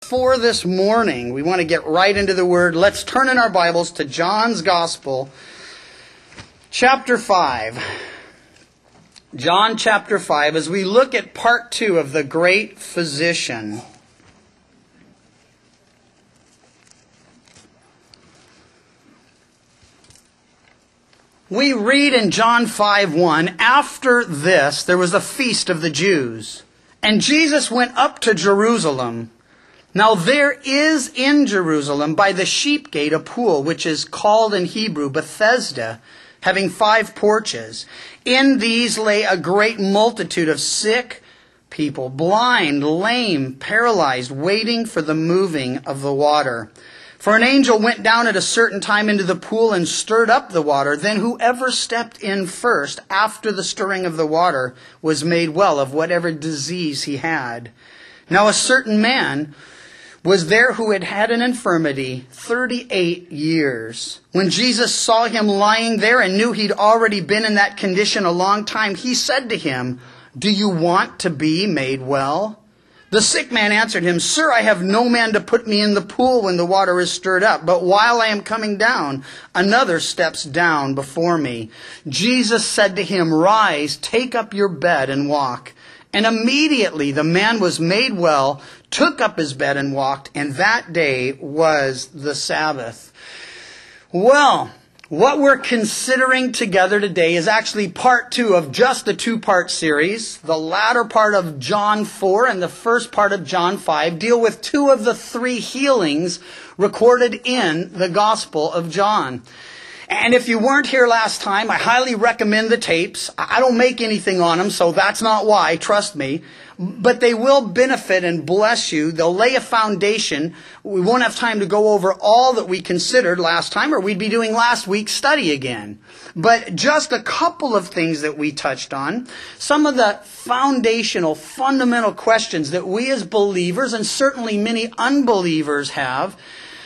For this morning, we want to get right into the Word. Let's turn in our Bibles to John's Gospel, chapter 5. John chapter 5, as we look at part 2 of the Great Physician. We read in John 5:1, after this there was a feast of the Jews, and Jesus went up to Jerusalem. Now there is in Jerusalem by the sheep gate a pool, which is called in Hebrew Bethesda, having 5 porches. In these lay a great multitude of sick people, blind, lame, paralyzed, waiting for the moving of the water. For an angel went down at a certain time into the pool and stirred up the water. Then whoever stepped in first after the stirring of the water was made well of whatever disease he had. Now a certain man was there who had had an infirmity 38 years. When Jesus saw him lying there and knew he'd already been in that condition a long time, he said to him, "Do you want to be made well?" The sick man answered him, "Sir, I have no man to put me in the pool when the water is stirred up, but while I am coming down, another steps down before me." Jesus said to him, "Rise, take up your bed and walk." And immediately the man was made well, took up his bed and walked, and that day was the Sabbath. Well, what we're considering together today is actually part 2 of just a 2-part series. The latter part of John 4 and the first part of John 5 deal with 2 of the 3 healings recorded in the Gospel of John. And if you weren't here last time, I highly recommend the tapes. I don't make anything on them, so that's not why, trust me. But they will benefit and bless you. They'll lay a foundation. We won't have time to go over all that we considered last time, or we'd be doing last week's study again. But just a couple of things that we touched on. Some of the foundational, fundamental questions that we as believers, and certainly many unbelievers have.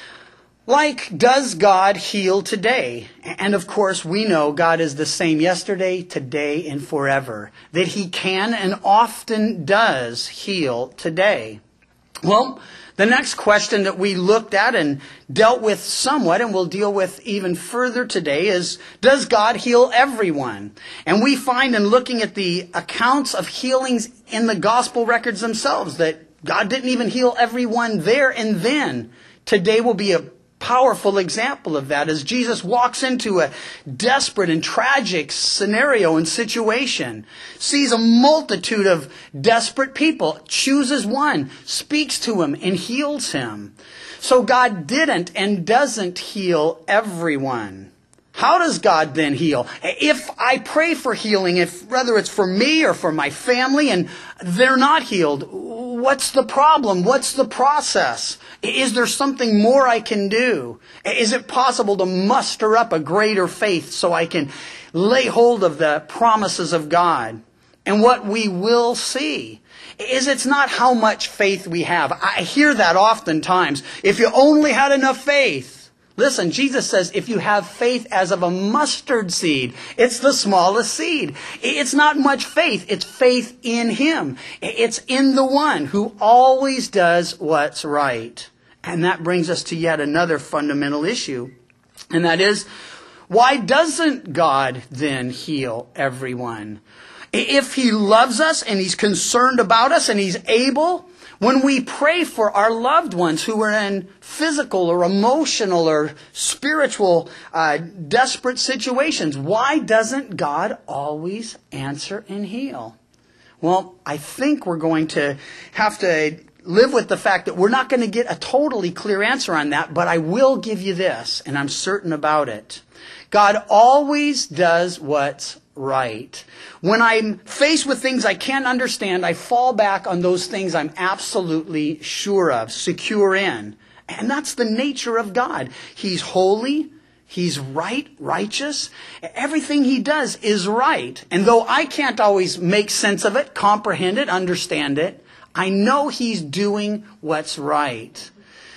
Like, does God heal today? And of course, we know God is the same yesterday, today, and forever. That He can and often does heal today. Well, the next question that we looked at and dealt with somewhat, and we'll deal with even further today, is, does God heal everyone? And we find in looking at the accounts of healings in the gospel records themselves that God didn't even heal everyone there and then. Today will be a powerful example of that as Jesus walks into a desperate and tragic scenario and situation, sees a multitude of desperate people, chooses one, speaks to him, and heals him. So God didn't and doesn't heal everyone. How does God then heal? If I pray for healing, whether it's for me or for my family, and they're not healed, what's the problem? What's the process? Is there something more I can do? Is it possible to muster up a greater faith so I can lay hold of the promises of God? And what we will see is it's not how much faith we have. I hear that oftentimes. If you only had enough faith. Listen, Jesus says if you have faith as of a mustard seed, it's the smallest seed. It's not much faith. It's faith in Him. It's in the one who always does what's right. And that brings us to yet another fundamental issue. And that is, why doesn't God then heal everyone? If He loves us and He's concerned about us and He's able, when we pray for our loved ones who are in physical or emotional or spiritual desperate situations, why doesn't God always answer and heal? Well, I think we're going to have to live with the fact that we're not going to get a totally clear answer on that, but I will give you this, and I'm certain about it. God always does what's right. When I'm faced with things I can't understand, I fall back on those things I'm absolutely sure of, secure in. And that's the nature of God. He's holy. He's right, righteous. Everything He does is right. And though I can't always make sense of it, comprehend it, understand it, I know He's doing what's right.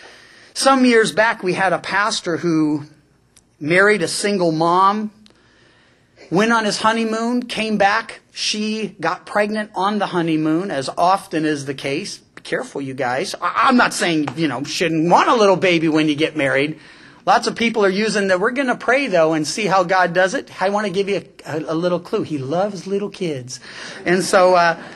Some years back, we had a pastor who married a single mom, went on his honeymoon, came back. She got pregnant on the honeymoon, as often is the case. careful, you guys. I'm not saying, shouldn't want a little baby when you get married. Lots of people are using that. We're going to pray, though, and see how God does it. I want to give you a little clue. He loves little kids. And so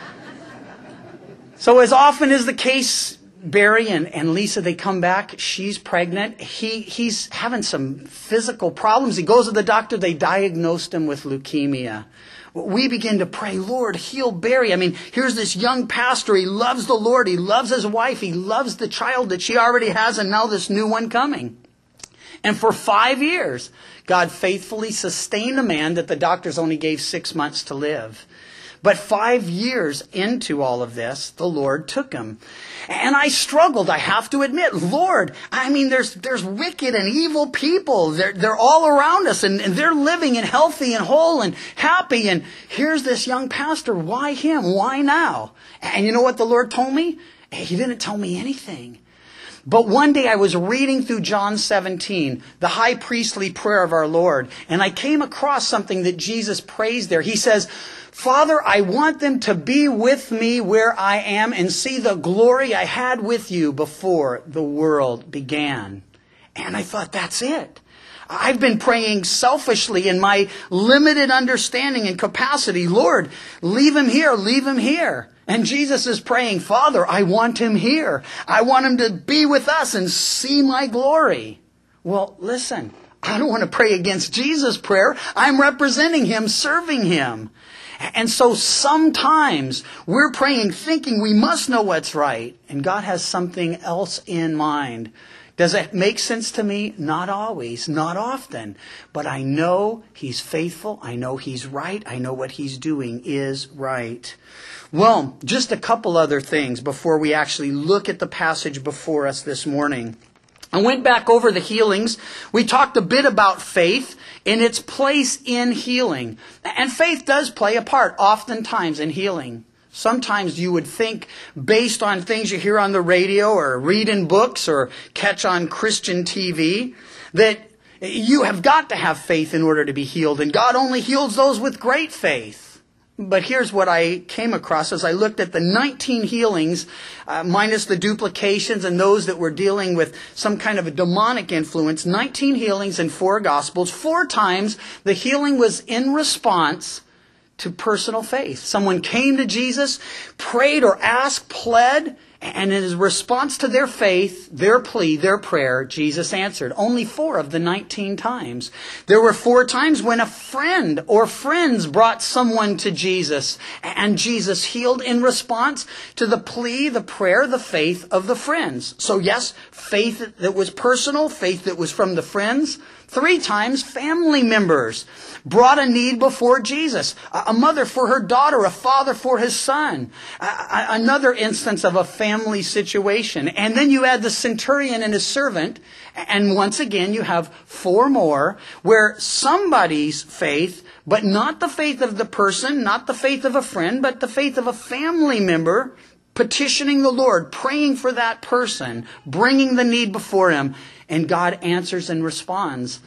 as often as the case, Barry and Lisa, they come back. She's pregnant. He's having some physical problems. He goes to the doctor. They diagnosed him with leukemia. We begin to pray, Lord, heal Barry. I mean, here's this young pastor. He loves the Lord. He loves his wife. He loves the child that she already has, and now this new one coming. And for 5 years, God faithfully sustained a man that the doctors only gave 6 months to live. But 5 years into all of this, the Lord took him. And I struggled, I have to admit. Lord, I mean, there's wicked and evil people. They're all around us, and they're living and healthy and whole and happy. And here's this young pastor. Why him? Why now? And you know what the Lord told me? He didn't tell me anything. But one day I was reading through John 17, the high priestly prayer of our Lord, and I came across something that Jesus prays there. He says, Father, I want them to be with me where I am and see the glory I had with you before the world began. And I thought, that's it. I've been praying selfishly in my limited understanding and capacity. Lord, leave him here, leave him here. And Jesus is praying, Father, I want him here. I want him to be with us and see my glory. Well, listen, I don't want to pray against Jesus' prayer. I'm representing him, serving him. And so sometimes we're praying thinking we must know what's right, and God has something else in mind. Does it make sense to me? Not always, not often. But I know he's faithful. I know he's right. I know what he's doing is right. Well, just a couple other things before we actually look at the passage before us this morning. I went back over the healings. We talked a bit about faith and its place in healing. And faith does play a part oftentimes in healing. Sometimes you would think, based on things you hear on the radio or read in books or catch on Christian TV, that you have got to have faith in order to be healed. And God only heals those with great faith. But here's what I came across as I looked at the 19 healings, minus the duplications and those that were dealing with some kind of a demonic influence. 19 healings in 4 Gospels. 4 times the healing was in response to personal faith. Someone came to Jesus, prayed or asked, pled, and in his response to their faith, their plea, their prayer, Jesus answered. Only 4 of the 19 times. There were 4 times when a friend or friends brought someone to Jesus, and Jesus healed in response to the plea, the prayer, the faith of the friends. So yes, faith that was personal, faith that was from the friends. 3 times family members brought a need before Jesus. A mother for her daughter, a father for his son. Another instance of a family situation. And then you add the centurion and his servant. And once again, you have 4 more where somebody's faith, but not the faith of the person, not the faith of a friend, but the faith of a family member, petitioning the Lord, praying for that person, bringing the need before him. And God answers and responds.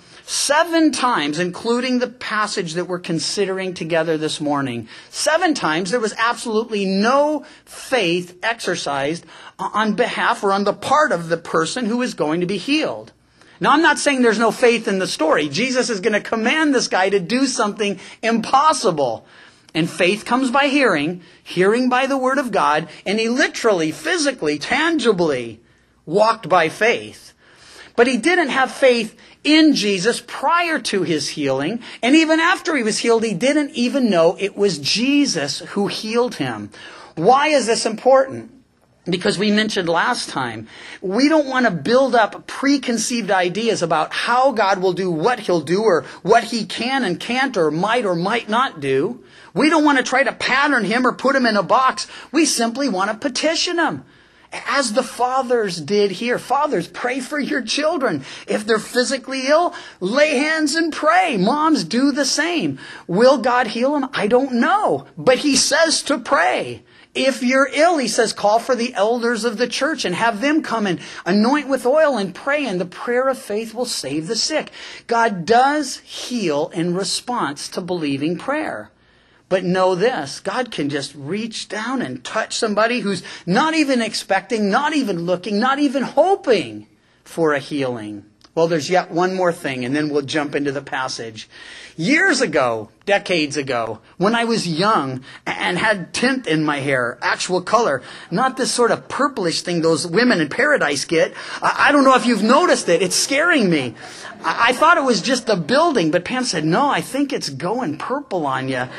7 times, including the passage that we're considering together this morning. 7 times there was absolutely no faith exercised on behalf or on the part of the person who is going to be healed. Now, I'm not saying there's no faith in the story. Jesus is going to command this guy to do something impossible. And faith comes by hearing, hearing by the word of God, and he literally, physically, tangibly walked by faith. But he didn't have faith in Jesus prior to his healing. And even after he was healed, he didn't even know it was Jesus who healed him. Why is this important? Because we mentioned last time, we don't want to build up preconceived ideas about how God will do what he'll do or what he can and can't or might not do. We don't want to try to pattern him or put him in a box. We simply want to petition him. As the fathers did here. Fathers, pray for your children. If they're physically ill, lay hands and pray. Moms, do the same. Will God heal them? I don't know. But he says to pray. If you're ill, he says, call for the elders of the church and have them come and anoint with oil and pray, and the prayer of faith will save the sick. God does heal in response to believing prayer. But know this, God can just reach down and touch somebody who's not even expecting, not even looking, not even hoping for a healing. Well, there's yet one more thing, and then we'll jump into the passage. Years ago, decades ago, when I was young and had tint in my hair, actual color, not this sort of purplish thing those women in paradise get. I don't know if you've noticed it. It's scaring me. I thought it was just the building, but Pam said, no, I think it's going purple on you.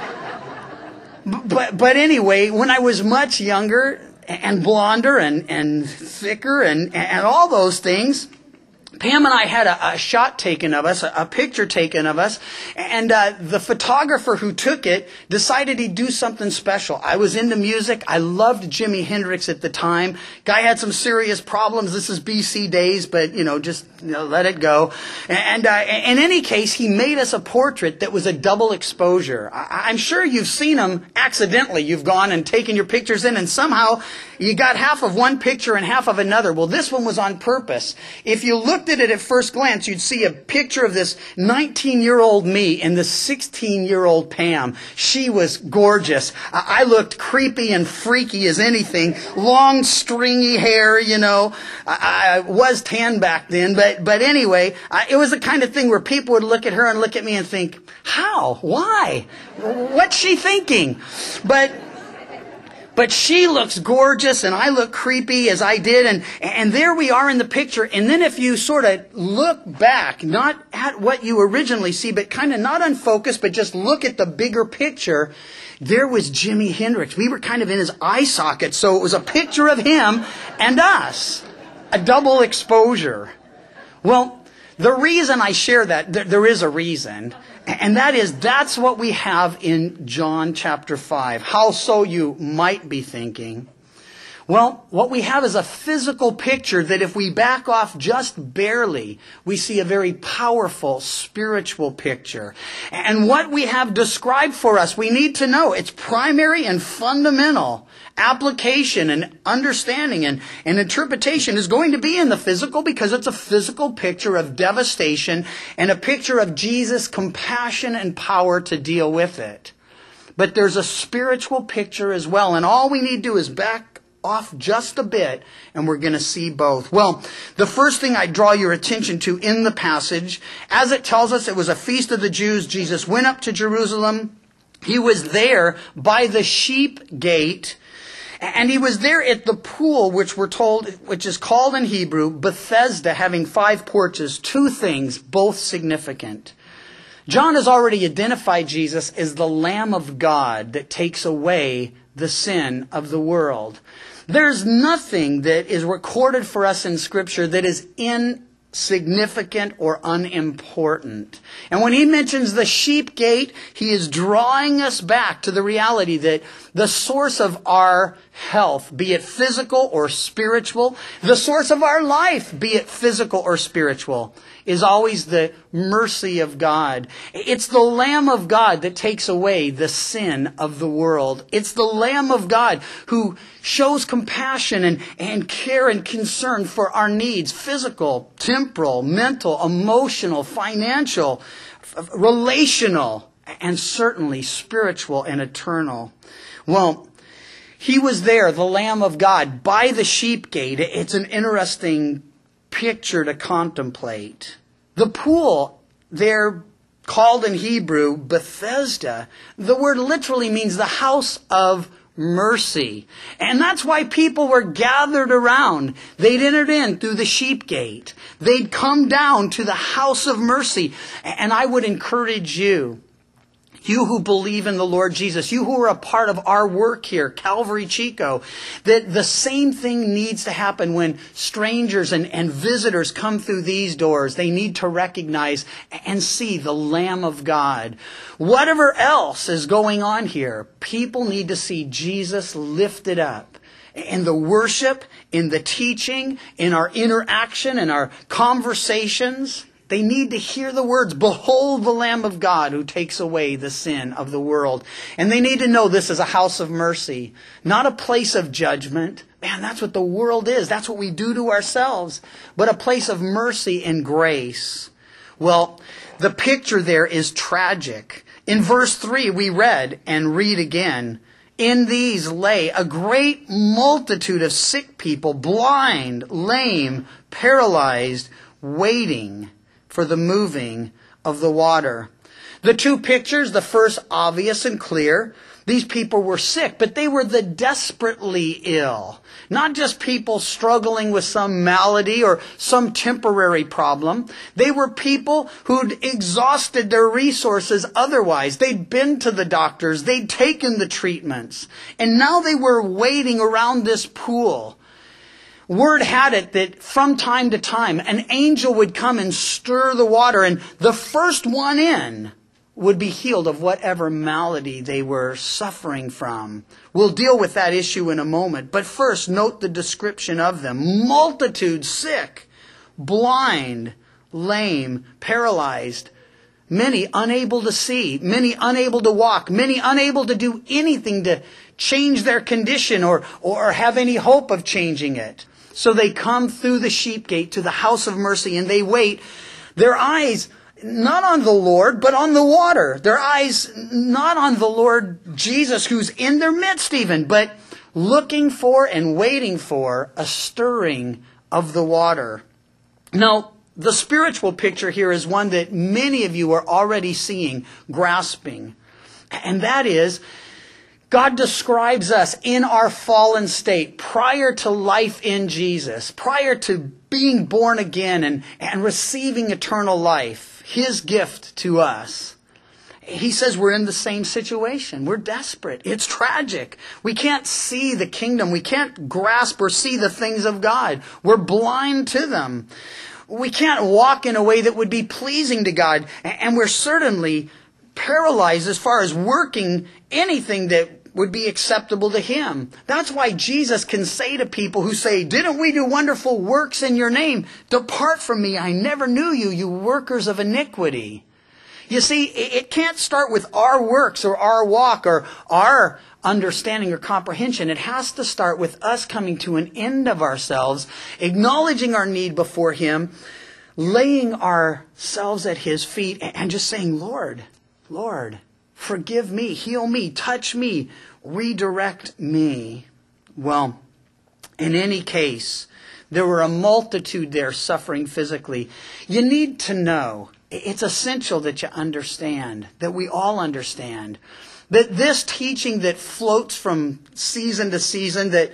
But anyway, when I was much younger and blonder and thicker and all those things, Pam and I had a shot taken of us, a picture taken of us, and the photographer who took it decided he'd do something special. I was into music. I loved Jimi Hendrix at the time. Guy had some serious problems. This is BC days, but, just let it go. And in any case, he made us a portrait that was a double exposure. I'm sure you've seen them accidentally. You've gone and taken your pictures in, and somehow you got half of one picture and half of another. Well, this one was on purpose. If you looked at it at first glance, you'd see a picture of this 19-year-old me and this 16-year-old Pam. She was gorgeous. I looked creepy and freaky as anything. Long, stringy hair, I was tan back then, but anyway, it was the kind of thing where people would look at her and look at me and think, how? Why? What's she thinking? But she looks gorgeous and I look creepy as I did. And there we are in the picture. And then if you sort of look back, not at what you originally see, but kind of not unfocused, but just look at the bigger picture, there was Jimi Hendrix. We were kind of in his eye socket. So it was a picture of him and us. A double exposure. Well, the reason I share that, there is a reason. And that's what we have in John chapter 5. How so, you might be thinking? Well, what we have is a physical picture that if we back off just barely, we see a very powerful spiritual picture. And what we have described for us, we need to know its primary and fundamental application and understanding and interpretation is going to be in the physical, because it's a physical picture of devastation and a picture of Jesus' compassion and power to deal with it. But there's a spiritual picture as well, and all we need to do is back off just a bit, and we're going to see both. Well, the first thing I draw your attention to in the passage, as it tells us, it was a feast of the Jews. Jesus went up to Jerusalem. He was there by the sheep gate, and he was there at the pool, which is called in Hebrew Bethesda, having 5 porches. 2 things, both significant. John has already identified Jesus as the Lamb of God that takes away the sin of the world. There's nothing that is recorded for us in Scripture that is insignificant or unimportant. And when he mentions the sheep gate, he is drawing us back to the reality that the source of our health, be it physical or spiritual, the source of our life, be it physical or spiritual, is always the mercy of God. It's the Lamb of God that takes away the sin of the world. It's the Lamb of God who shows compassion and care and concern for our needs, physical, temporal, mental, emotional, financial, relational, and certainly spiritual and eternal. Well, he was there, the Lamb of God, by the sheep gate. It's an interesting picture to contemplate. The pool there, called in Hebrew Bethesda, the word literally means the house of mercy. And that's why people were gathered around. They'd entered in through the sheep gate. They'd come down to the house of mercy. And I would encourage you, you who believe in the Lord Jesus, you who are a part of our work here, Calvary Chico, that the same thing needs to happen when strangers and visitors come through these doors. They need to recognize and see the Lamb of God. Whatever else is going on here, people need to see Jesus lifted up. In the worship, in the teaching, in our interaction, in our conversations. They need to hear the words, "Behold the Lamb of God who takes away the sin of the world." And they need to know this is a house of mercy, not a place of judgment. Man, that's what the world is. That's what we do to ourselves. But a place of mercy and grace. Well, the picture there is tragic. In verse 3 we read and read again, in these lay a great multitude of sick people, blind, lame, paralyzed, waiting for the moving of the water. The two pictures, the first obvious and clear. These people were sick, but they were the desperately ill. Not just people struggling with some malady or some temporary problem. They were people who'd exhausted their resources otherwise. They'd been to the doctors. They'd taken the treatments. And now they were waiting around this pool. Word had it that from time to time, an angel would come and stir the water, and the first one in would be healed of whatever malady they were suffering from. We'll deal with that issue in a moment. But first, note the description of them. Multitudes sick, blind, lame, paralyzed, many unable to see, many unable to walk, many unable to do anything to change their condition or have any hope of changing it. So they come through the sheep gate to the house of mercy and they wait. Their eyes not on the Lord, but on the water. Their eyes not on the Lord Jesus, who's in their midst even, but looking for and waiting for a stirring of the water. Now, the spiritual picture here is one that many of you are already seeing, grasping. And that is, God describes us in our fallen state prior to life in Jesus, prior to being born again and receiving eternal life. His gift to us. He says we're in the same situation. We're desperate. It's tragic. We can't see the kingdom. We can't grasp or see the things of God. We're blind to them. We can't walk in a way that would be pleasing to God. And we're certainly paralyzed as far as working anything that would be acceptable to Him. That's why Jesus can say to people who say, didn't we do wonderful works in your name? Depart from me, I never knew you, you workers of iniquity. You see, it can't start with our works or our walk or our understanding or comprehension. It has to start with us coming to an end of ourselves, acknowledging our need before Him, laying ourselves at His feet and just saying, Lord, Lord, forgive me, heal me, touch me, redirect me. Well, in any case, there were a multitude there suffering physically. You need to know, it's essential that you understand, that we all understand, that this teaching that floats from season to season, that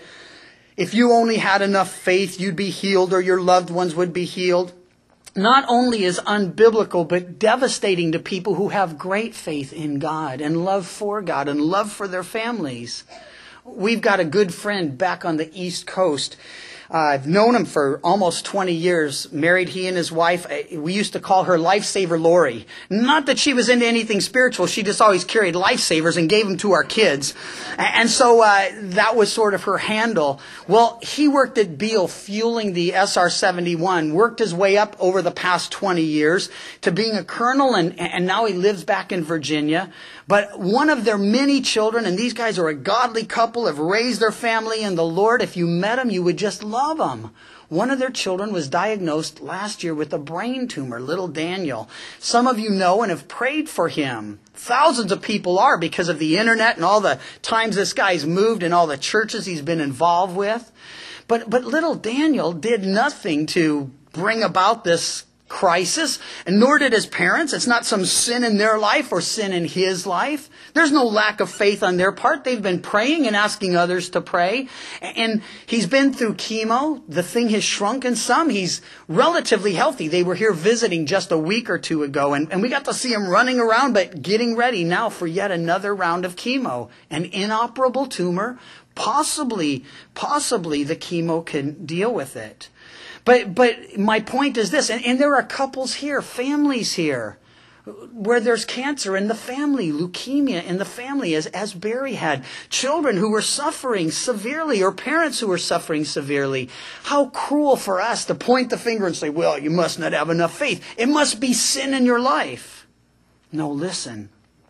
if you only had enough faith, you'd be healed or your loved ones would be healed, not only is unbiblical, but devastating to people who have great faith in God and love for God and love for their families. We've got a good friend back on the East Coast. I've known him for almost 20 years. Married, he and his wife. We used to call her Lifesaver Lori. Not that she was into anything spiritual. She just always carried lifesavers and gave them to our kids. And so that was sort of her handle. Well, he worked at Beale fueling the SR-71, worked his way up over the past 20 years to being a colonel, and now he lives back in Virginia. But one of their many children, and these guys are a godly couple, have raised their family in the Lord. If you met them, you would just love them. One of their children was diagnosed last year with a brain tumor, little Daniel. Some of you know and have prayed for him. Thousands of people are because of the internet and all the times this guy's moved and all the churches he's been involved with. But little Daniel did nothing to bring about this crisis, and nor did his parents. It's not some sin in their life or sin in his life. There's no lack of faith on their part. They've been praying and asking others to pray. And he's been through chemo. The thing has shrunk in some. He's relatively healthy. They were here visiting just a week or two ago, and we got to see him running around, but getting ready now for yet another round of chemo. An inoperable tumor. Possibly the chemo can deal with it. But my point is this, and there are couples here, families here, where there's cancer in the family, leukemia in the family, as Barry had, children who were suffering severely, or parents who were suffering severely. How cruel for us to point the finger and say, well, you must not have enough faith. It must be sin in your life. No, listen.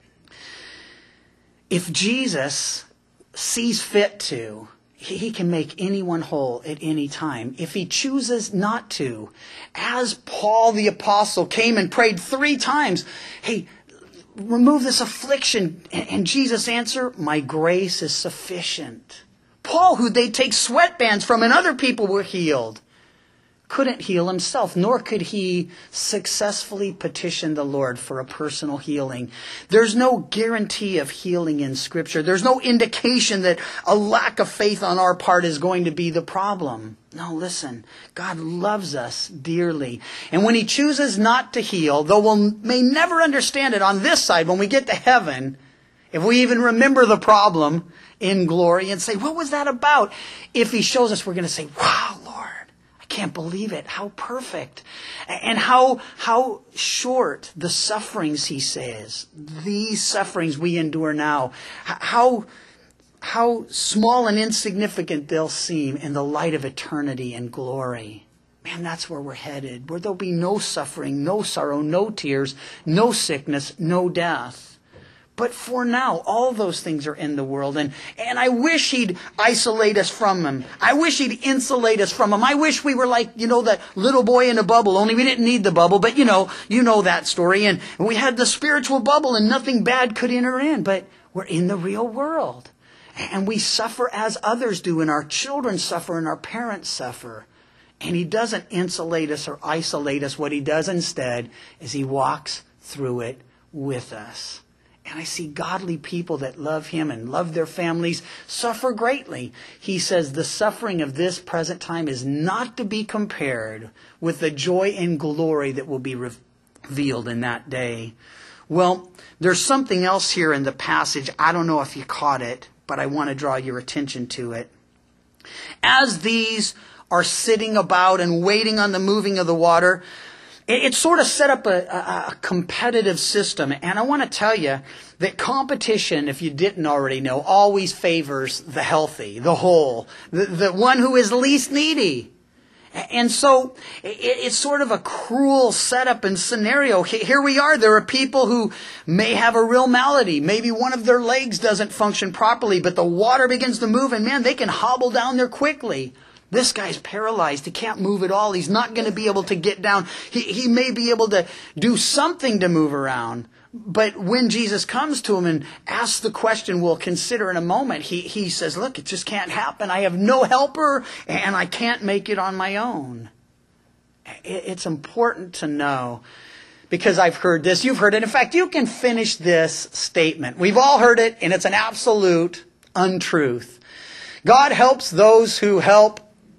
If Jesus sees fit to, He can make anyone whole at any time. If He chooses not to, as Paul the Apostle came and prayed 3 times, hey, remove this affliction. And Jesus' answer, my grace is sufficient. Paul, who they take sweatbands from and other people were healed, couldn't heal himself, nor could he successfully petition the Lord for a personal healing. There's no guarantee of healing in Scripture. There's no indication that a lack of faith on our part is going to be the problem. No, listen, God loves us dearly. And when he chooses not to heal, though we may never understand it on this side, when we get to heaven, if we even remember the problem in glory and say, what was that about? If he shows us, we're going to say, wow, Lord, I can't believe it. How perfect. And how short the sufferings, he says, these sufferings we endure now, how small and insignificant they'll seem in the light of eternity and glory. Man, that's where we're headed, where there'll be no suffering, no sorrow, no tears, no sickness, no death. But for now, all those things are in the world. And I wish he'd isolate us from them. I wish he'd insulate us from them. I wish we were like, that little boy in a bubble, only we didn't need the bubble. But you know that story. And we had the spiritual bubble and nothing bad could enter in. But we're in the real world. And we suffer as others do. And our children suffer and our parents suffer. And he doesn't insulate us or isolate us. What he does instead is he walks through it with us. And I see godly people that love him and love their families suffer greatly. He says the suffering of this present time is not to be compared with the joy and glory that will be revealed in that day. Well, there's something else here in the passage. I don't know if you caught it, but I want to draw your attention to it. As these are sitting about and waiting on the moving of the water, it sort of set up a competitive system. And I want to tell you that competition, if you didn't already know, always favors the healthy, the whole, the one who is least needy. And so it's sort of a cruel setup and scenario. Here we are. There are people who may have a real malady. Maybe one of their legs doesn't function properly, but the water begins to move and man, they can hobble down there quickly. This guy's paralyzed. He can't move at all. He's not going to be able to get down. He may be able to do something to move around. But when Jesus comes to him and asks the question we'll consider in a moment, he says, look, it just can't happen. I have no helper and I can't make it on my own. It's important to know because I've heard this. You've heard it. In fact, you can finish this statement. We've all heard it and it's an absolute untruth. God helps those who help.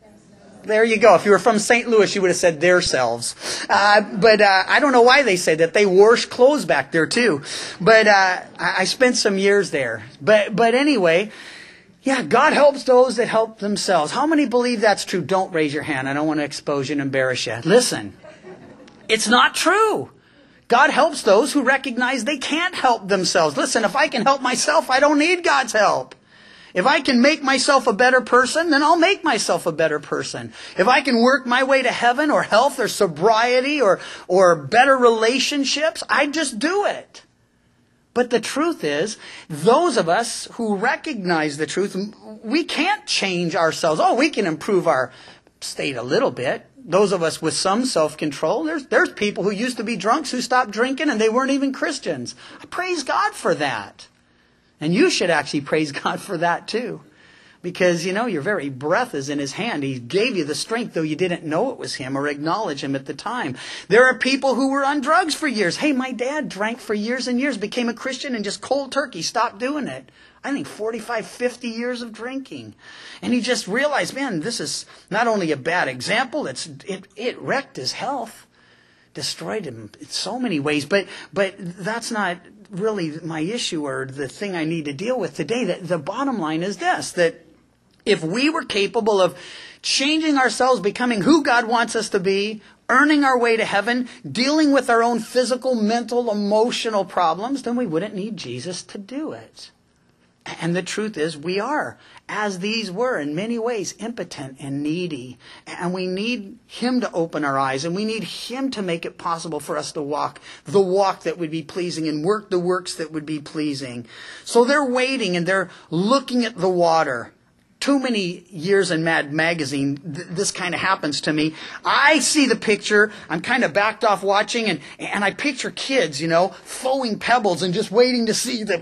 There you go. If you were from St. Louis, you would have said their selves. But I don't know why they say that. They wash clothes back there too. But I spent some years there. But anyway, yeah, God helps those that help themselves. How many believe that's true? Don't raise your hand. I don't want to expose you and embarrass you. Listen, it's not true. God helps those who recognize they can't help themselves. Listen, if I can help myself, I don't need God's help. If I can make myself a better person, then I'll make myself a better person. If I can work my way to heaven or health or sobriety or better relationships, I just do it. But the truth is, those of us who recognize the truth, we can't change ourselves. Oh, we can improve our state a little bit. Those of us with some self-control, there's people who used to be drunks who stopped drinking and they weren't even Christians. I praise God for that. And you should actually praise God for that too. Because, your very breath is in his hand. He gave you the strength, though you didn't know it was him or acknowledge him at the time. There are people who were on drugs for years. Hey, my dad drank for years and years, became a Christian and just cold turkey stopped doing it. I think 45, 50 years of drinking. And he just realized, man, this is not only a bad example, it wrecked his health, destroyed him in so many ways. But that's not really my issue or the thing I need to deal with today. The bottom line is this, that if we were capable of changing ourselves, becoming who God wants us to be, earning our way to heaven, dealing with our own physical, mental, emotional problems, then we wouldn't need Jesus to do it. And the truth is we are, as these were in many ways, impotent and needy. And we need him to open our eyes, and we need him to make it possible for us to walk the walk that would be pleasing and work the works that would be pleasing. So they're waiting and they're looking at the water, too many years in Mad Magazine, this kind of happens to me. I see the picture, I'm kind of backed off watching, and I picture kids, throwing pebbles and just waiting to see the,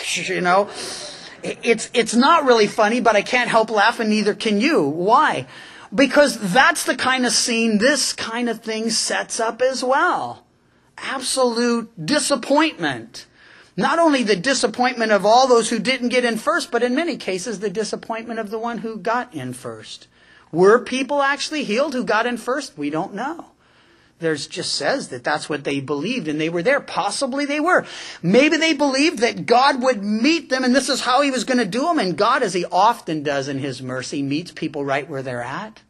It's not really funny, but I can't help laughing, neither can you. Why? Because that's the kind of scene this kind of thing sets up as well. Absolute disappointment. Not only the disappointment of all those who didn't get in first, but in many cases the disappointment of the one who got in first. Were people actually healed who got in first? We don't know. There's just says that that's what they believed and they were there. Possibly they were. Maybe they believed that God would meet them and this is how he was going to do them. And God, as he often does in his mercy, meets people right where they're at.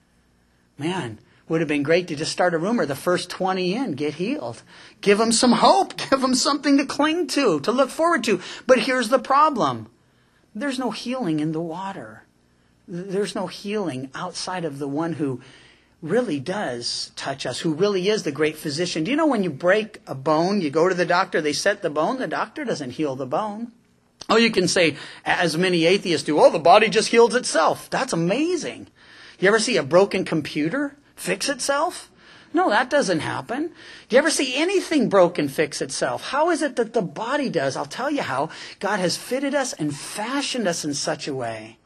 Man, would have been great to just start a rumor. The first 20 in get healed. Give them some hope. Give them something to cling to look forward to. But here's the problem. There's no healing in the water. There's no healing outside of the one who really does touch us, who really is the great physician. Do you know when you break a bone, you go to the doctor, they set the bone, the doctor doesn't heal the bone. Oh, you can say, as many atheists do, the body just heals itself. That's amazing. You ever see a broken computer fix itself? No, that doesn't happen. Do you ever see anything broken fix itself? How is it that the body does? I'll tell you how. God has fitted us and fashioned us in such a way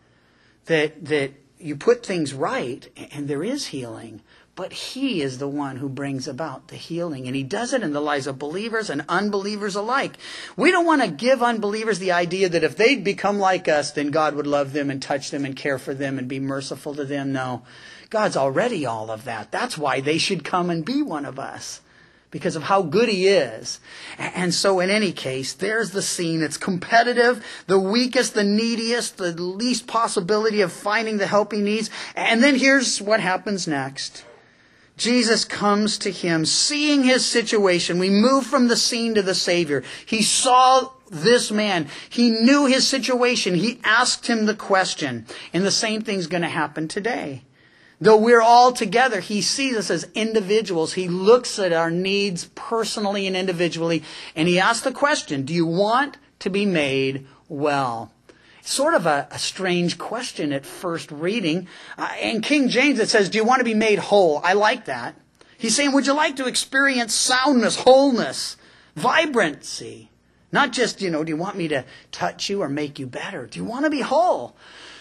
that you put things right and there is healing. But he is the one who brings about the healing. And he does it in the lives of believers and unbelievers alike. We don't want to give unbelievers the idea that if they'd become like us, then God would love them and touch them and care for them and be merciful to them. No, God's already all of that. That's why they should come and be one of us. Because of how good he is. And so in any case, there's the scene. It's competitive, the weakest, the neediest, the least possibility of finding the help he needs. And then here's what happens next. Jesus comes to him, seeing his situation. We move from the scene to the Savior. He saw this man. He knew his situation. He asked him the question. And the same thing's going to happen today. Though we're all together, he sees us as individuals. He looks at our needs personally and individually. And he asks the question, do you want to be made well? Sort of a strange question at first reading. In King James it says, do you want to be made whole? I like that. He's saying, would you like to experience soundness, wholeness, vibrancy? Not just, do you want me to touch you or make you better? Do you want to be whole?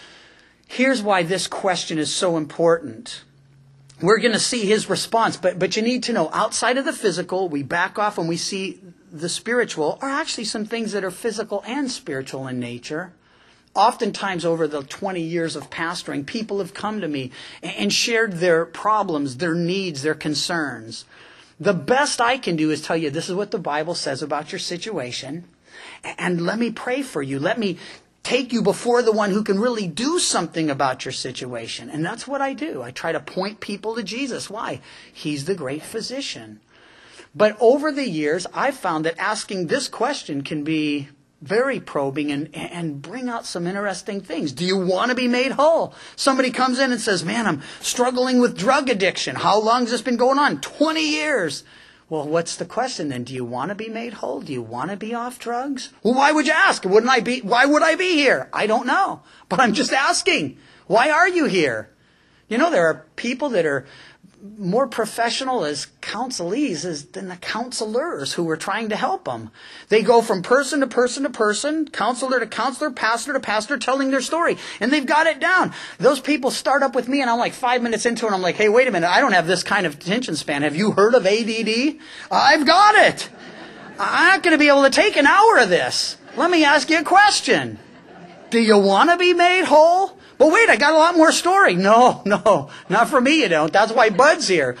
Here's why this question is so important. We're going to see his response, but you need to know, outside of the physical, we back off and we see the spiritual, are actually some things that are physical and spiritual in nature. Oftentimes over the 20 years of pastoring, people have come to me and shared their problems, their needs, their concerns. The best I can do is tell you, this is what the Bible says about your situation, and let me pray for you. Let me take you before the one who can really do something about your situation. And that's what I do. I try to point people to Jesus. Why? He's the great physician. But over the years, I've found that asking this question can be very probing and bring out some interesting things. Do you want to be made whole? Somebody comes in and says, man, I'm struggling with drug addiction. How long has this been going on? 20 years. Well, what's the question then? Do you want to be made whole? Do you want to be off drugs? Well, why would you ask? Why would I be here? I don't know. But I'm just asking. Why are you here? There are people that are more professional as counselees than the counselors who are trying to help them. They go from person to person to person, counselor to counselor, pastor to pastor, telling their story. And they've got it down. Those people start up with me and I'm like 5 minutes into it and I'm like, hey, wait a minute, I don't have this kind of attention span. Have you heard of ADD? I've got it. I'm not going to be able to take an hour of this. Let me ask you a question. Do you want to be made whole? But wait, I got a lot more story. No, not for me you don't. That's why Bud's here.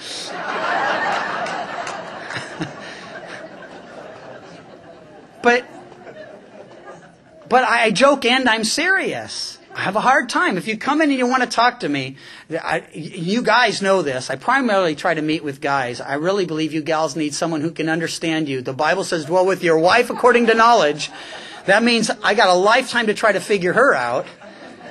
But I joke and I'm serious. I have a hard time. If you come in and you want to talk to me, you guys know this. I primarily try to meet with guys. I really believe you gals need someone who can understand you. The Bible says, dwell with your wife according to knowledge. That means I got a lifetime to try to figure her out.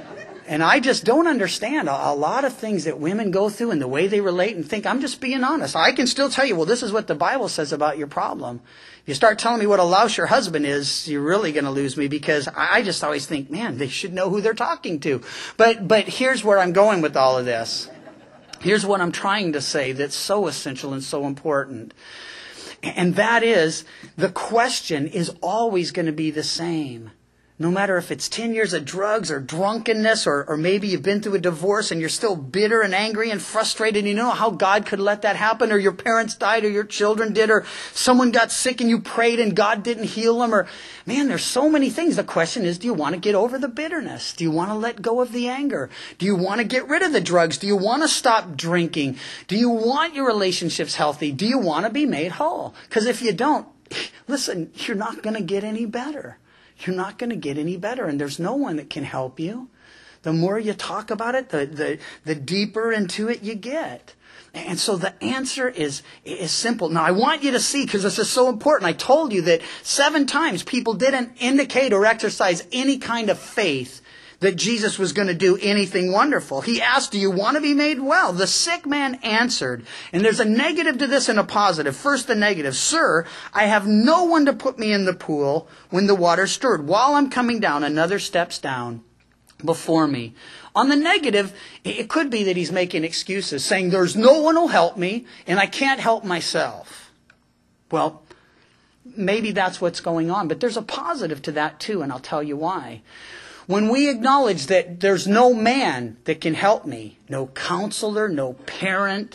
And I just don't understand a lot of things that women go through and the way they relate and think. I'm just being honest. I can still tell you, well, this is what the Bible says about your problem. If you start telling me what a louser husband is, you're really going to lose me, because I just always think, man, they should know who they're talking to. But here's where I'm going with all of this. Here's what I'm trying to say that's so essential and so important. And that is, the question is always going to be the same. No matter if it's 10 years of drugs or drunkenness, or maybe you've been through a divorce and you're still bitter and angry and frustrated, and you know how God could let that happen, or your parents died, or your children did, or someone got sick and you prayed and God didn't heal them, or man, there's so many things. The question is, do you want to get over the bitterness? Do you want to let go of the anger? Do you want to get rid of the drugs? Do you want to stop drinking? Do you want your relationships healthy? Do you want to be made whole? Because if you don't, listen, you're not going to get any better. You're not going to get any better, and there's no one that can help you. The more you talk about it, the deeper into it you get. And so the answer is simple. Now, I want you to see, because this is so important. I told you that 7 times people didn't indicate or exercise any kind of faith that Jesus was going to do anything wonderful. He asked, do you want to be made well? The sick man answered. And there's a negative to this and a positive. First, the negative. Sir, I have no one to put me in the pool when the water stirred. While I'm coming down, another steps down before me. On the negative, it could be that he's making excuses, saying there's no one who'll help me and I can't help myself. Well, maybe that's what's going on. But there's a positive to that too, and I'll tell you why. When we acknowledge that there's no man that can help me, no counselor, no parent,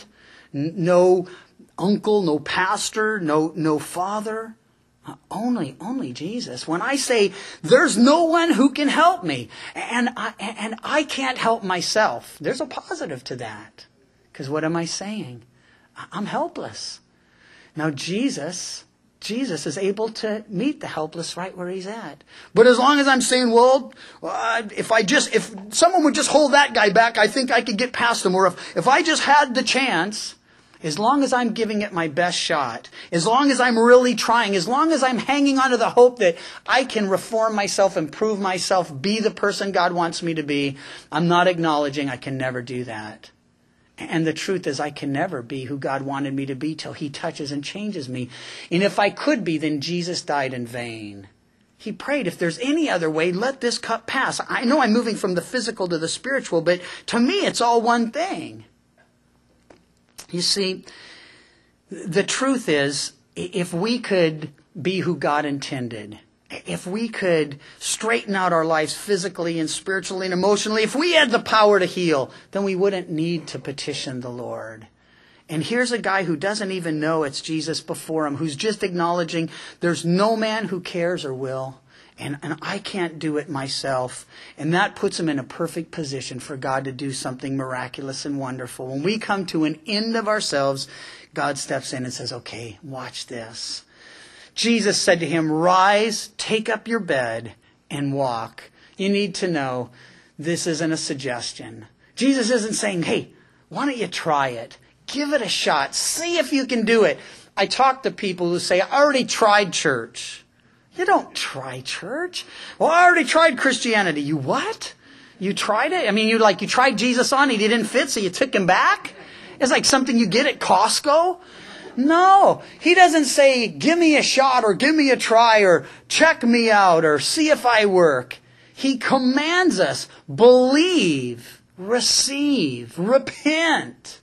no uncle, no pastor, no father, only Jesus. When I say there's no one who can help me and I can't help myself, there's a positive to that. Because what am I saying? I'm helpless. Now Jesus is able to meet the helpless right where he's at. But as long as I'm saying, well, if someone would just hold that guy back, I think I could get past him. Or if I just had the chance, as long as I'm giving it my best shot, as long as I'm really trying, as long as I'm hanging on to the hope that I can reform myself, improve myself, be the person God wants me to be, I'm not acknowledging I can never do that. And the truth is, I can never be who God wanted me to be till he touches and changes me. And if I could be, then Jesus died in vain. He prayed, if there's any other way, let this cup pass. I know I'm moving from the physical to the spiritual, but to me, it's all one thing. You see, the truth is, if we could be who God intended, if we could straighten out our lives physically and spiritually and emotionally, if we had the power to heal, then we wouldn't need to petition the Lord. And here's a guy who doesn't even know it's Jesus before him, who's just acknowledging there's no man who cares or will, and I can't do it myself. And that puts him in a perfect position for God to do something miraculous and wonderful. When we come to an end of ourselves, God steps in and says, okay, watch this. Jesus said to him, rise, take up your bed, and walk. You need to know this isn't a suggestion. Jesus isn't saying, hey, why don't you try it? Give it a shot. See if you can do it. I talk to people who say, I already tried church. You don't try church. Well, I already tried Christianity. You what? You tried it? I mean, you tried Jesus on, he didn't fit, so you took him back? It's like something you get at Costco. No, he doesn't say, give me a shot or give me a try or check me out or see if I work. He commands us, believe, receive, repent.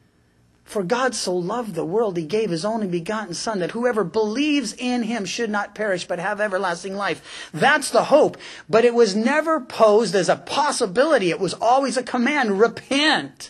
For God so loved the world, he gave his only begotten Son, that whoever believes in him should not perish, but have everlasting life. That's the hope. But it was never posed as a possibility. It was always a command. Repent,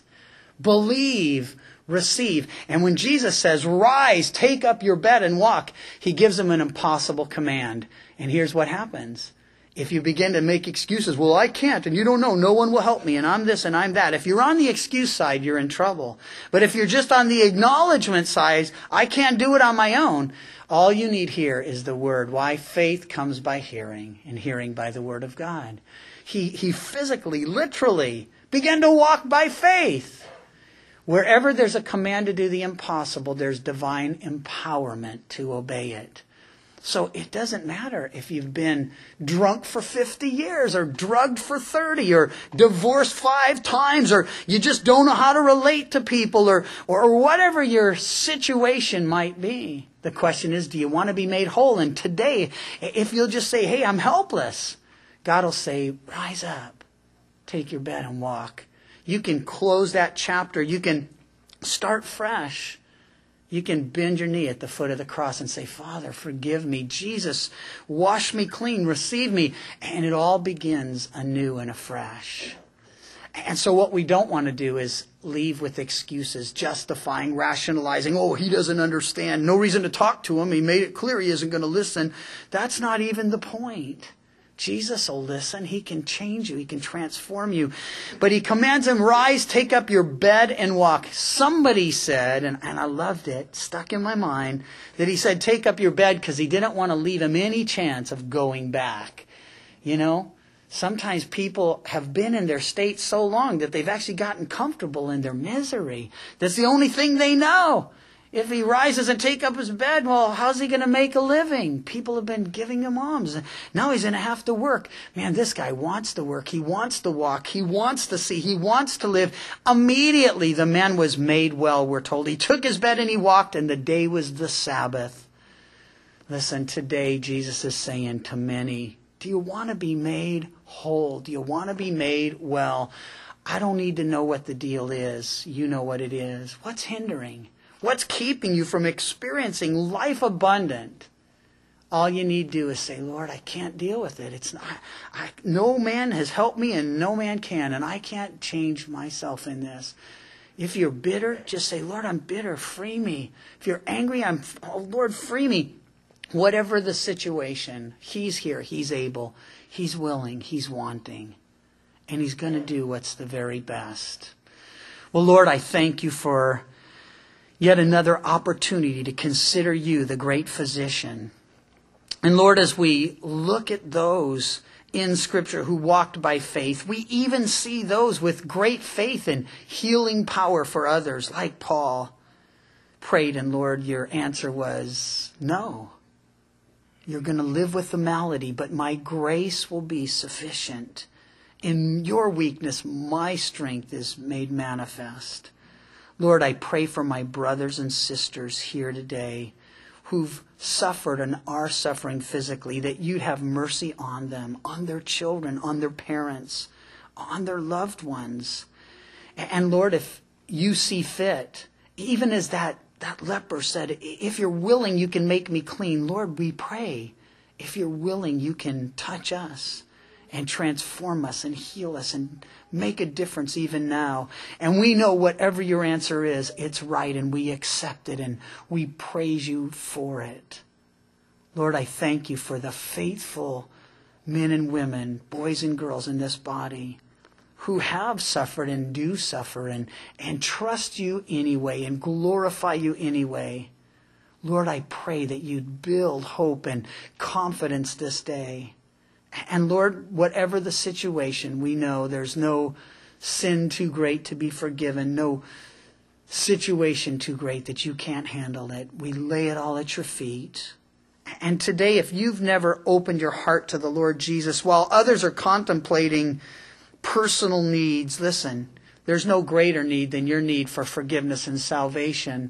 believe, receive. And when Jesus says, rise, take up your bed and walk, he gives them an impossible command. And here's what happens. If you begin to make excuses, well, I can't, and you don't know, no one will help me, and I'm this and I'm that. If you're on the excuse side, you're in trouble. But if you're just on the acknowledgement side, I can't do it on my own, all you need here is the word. Why? Faith comes by hearing, and hearing by the word of God. He physically, literally began to walk by faith. Wherever there's a command to do the impossible, there's divine empowerment to obey it. So it doesn't matter if you've been drunk for 50 years or drugged for 30 or divorced 5 times or you just don't know how to relate to people or whatever your situation might be. The question is, do you want to be made whole? And today, if you'll just say, hey, I'm helpless, God will say, rise up, take your bed and walk. You can close that chapter. You can start fresh. You can bend your knee at the foot of the cross and say, Father, forgive me. Jesus, wash me clean, receive me. And it all begins anew and afresh. And so what we don't want to do is leave with excuses, justifying, rationalizing. Oh, he doesn't understand. No reason to talk to him. He made it clear he isn't going to listen. That's not even the point. Jesus will listen. He can change you. He can transform you. But he commands him, rise, take up your bed and walk. Somebody said, and I loved it, stuck in my mind, that he said, take up your bed because he didn't want to leave him any chance of going back. You know, sometimes people have been in their state so long that they've actually gotten comfortable in their misery. That's the only thing they know. If he rises and take up his bed, well, how's he going to make a living? People have been giving him alms. Now he's going to have to work. Man, this guy wants to work. He wants to walk. He wants to see. He wants to live. Immediately, the man was made well, we're told. He took his bed and he walked, and the day was the Sabbath. Listen, today Jesus is saying to many, do you want to be made whole? Do you want to be made well? I don't need to know what the deal is. You know what it is. What's hindering? What's keeping you from experiencing life abundant? All you need to do is say, Lord, I can't deal with it. It's not, no man has helped me and no man can, and I can't change myself in this. If you're bitter, just say, Lord, I'm bitter. Free me. If you're angry, Lord, free me. Whatever the situation, he's here. He's able. He's willing. He's wanting. And he's going to do what's the very best. Well, Lord, I thank you for yet another opportunity to consider you, the great physician. And Lord, as we look at those in Scripture who walked by faith, we even see those with great faith and healing power for others, like Paul prayed, and Lord, your answer was no. You're going to live with the malady, but my grace will be sufficient. In your weakness, my strength is made manifest. Lord, I pray for my brothers and sisters here today who've suffered and are suffering physically, that you'd have mercy on them, on their children, on their parents, on their loved ones. And Lord, if you see fit, even as that leper said, if you're willing, you can make me clean. Lord, we pray, if you're willing, you can touch us and transform us and heal us and make a difference even now. And we know whatever your answer is, it's right, and we accept it and we praise you for it. Lord, I thank you for the faithful men and women, boys and girls in this body who have suffered and do suffer and trust you anyway and glorify you anyway. Lord, I pray that you'd build hope and confidence this day. And Lord, whatever the situation, we know there's no sin too great to be forgiven, no situation too great that you can't handle it. We lay it all at your feet. And today, if you've never opened your heart to the Lord Jesus, while others are contemplating personal needs, listen, there's no greater need than your need for forgiveness and salvation.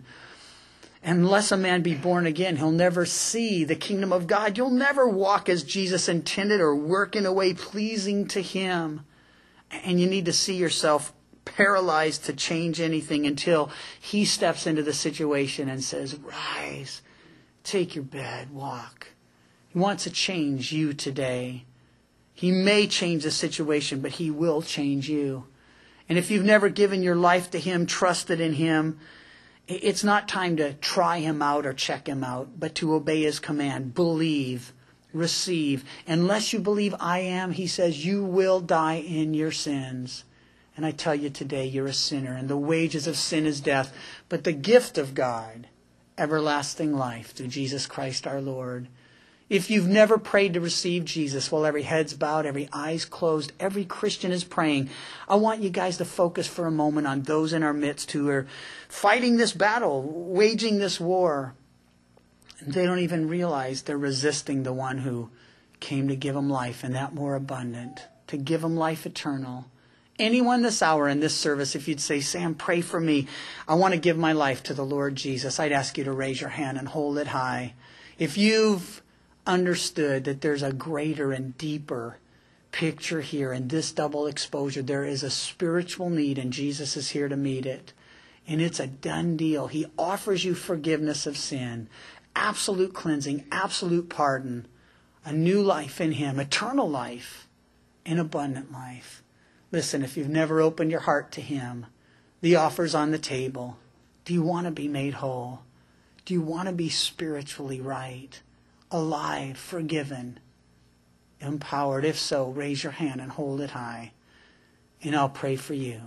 Unless a man be born again, he'll never see the kingdom of God. You'll never walk as Jesus intended or work in a way pleasing to him. And you need to see yourself paralyzed to change anything until he steps into the situation and says, rise, take your bed, walk. He wants to change you today. He may change the situation, but he will change you. And if you've never given your life to him, trusted in him, it's not time to try him out or check him out, but to obey his command. Believe, receive. Unless you believe I am, he says, you will die in your sins. And I tell you today, you're a sinner, and the wages of sin is death. But the gift of God, everlasting life through Jesus Christ our Lord. If you've never prayed to receive Jesus, while every head's bowed, every eye's closed, every Christian is praying, I want you guys to focus for a moment on those in our midst who are fighting this battle, waging this war. And they don't even realize they're resisting the one who came to give them life, and that more abundant, to give them life eternal. Anyone this hour in this service, if you'd say, Sam, pray for me. I want to give my life to the Lord Jesus. I'd ask you to raise your hand and hold it high. If you've understood that there's a greater and deeper picture here in this double exposure, there is a spiritual need and Jesus is here to meet it. And it's a done deal. He offers you forgiveness of sin, absolute cleansing, absolute pardon, a new life in Him, eternal life, and abundant life. Listen, if you've never opened your heart to Him, the offer's on the table. Do you want to be made whole? Do you want to be spiritually right, alive, forgiven, empowered? If so, raise your hand and hold it high, and I'll pray for you.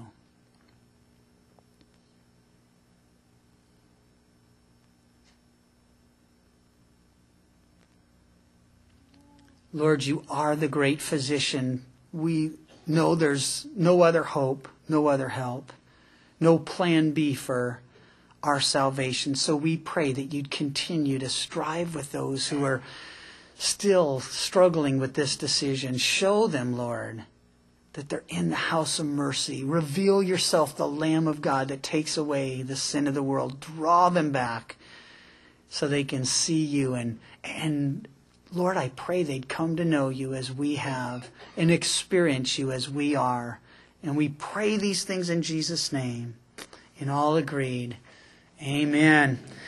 Lord, you are the great physician. We know there's no other hope, no other help, no plan B for our salvation. So we pray that you'd continue to strive with those who are still struggling with this decision. Show them, Lord, that they're in the house of mercy. Reveal yourself, the Lamb of God that takes away the sin of the world. Draw them back so they can see you. And Lord, I pray they'd come to know you as we have and experience you as we are. And we pray these things in Jesus' name. And all agreed. Amen.